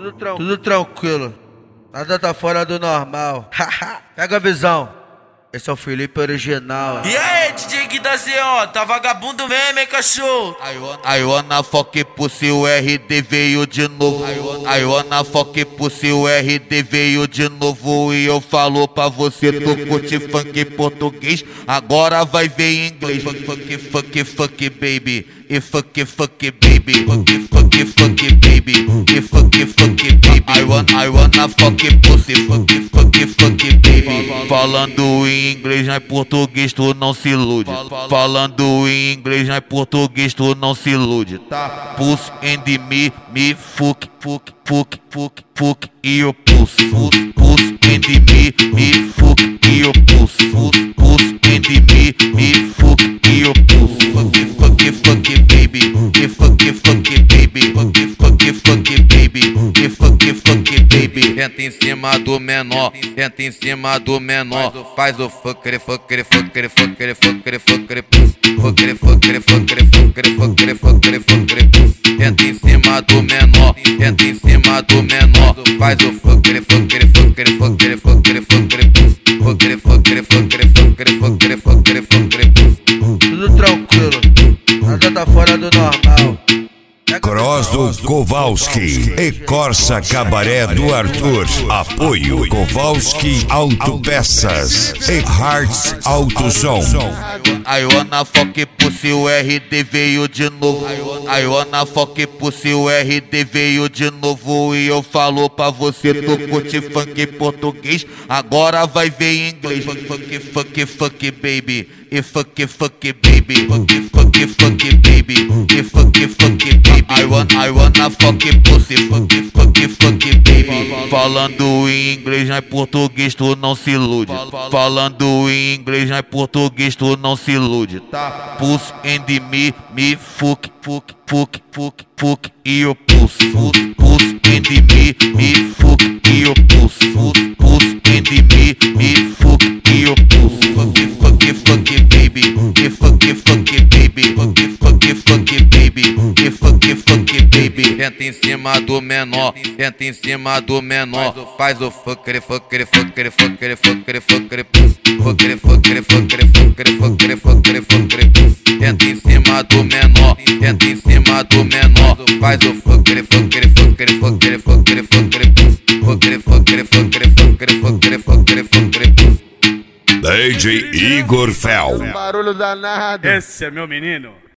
Tudo tranquilo. Nada tá fora do normal. Pega a visão. Esse é o Felipe original. E aí, DJ Gui da ZO, tá vagabundo mesmo, hein, cachorro? I wanna fuck pussy, o RD veio de novo. I wanna fuck pussy, o RD veio de novo. E eu falo pra você, tu curte funk português, agora vai ver em inglês. Fuck baby, e fuck baby, fuck baby, e fuck baby. I wanna fuck pussy, fuck baby. Falando em inglês, não é português, tu não se ilude. Falando em inglês, não é português, tu não se ilude, tá? Puss and me fuck, e eu puss and me fuck, e eu puss and me fuck, e eu puss. Fuck baby, e fuck baby, fuck baby, e fuck baby. Entra em cima do menor, entra em cima do menor, faz o fucker puss, entra em cima do menor, entra em cima do menor, faz o fucker puss, Tudo tranquilo. Nada tá fora do normal. Cross do Kowalski e Corsa Cabaré do Arthur. Apoio Kowalski Autopeças e Hearts Autosom. I wanna fuck pussy, o RD veio de novo. I wanna fuck pussy, o RD veio de novo. E eu falo pra você, tu curte funk português, agora vai ver em inglês. Fuck baby, e fuck baby, fuck baby, e fuck baby. I wanna fuck pussy, fuck baby. Falando em inglês, não é português, tu não se ilude. Falando em inglês, não é português, tu não se ilude, tá? Puss and me fuck, e eu puss and me fuck, e eu puss and me fuck, e eu puss. Fuck baby, e fuck baby, fuck baby, e fuck baby. Entra em cima do menor, entra em cima do menor, faz o fucker puss, entra em cima do menor, entra em cima do menor, faz o fucker DJ Igor Fel. Barulho danado. Esse é meu menino.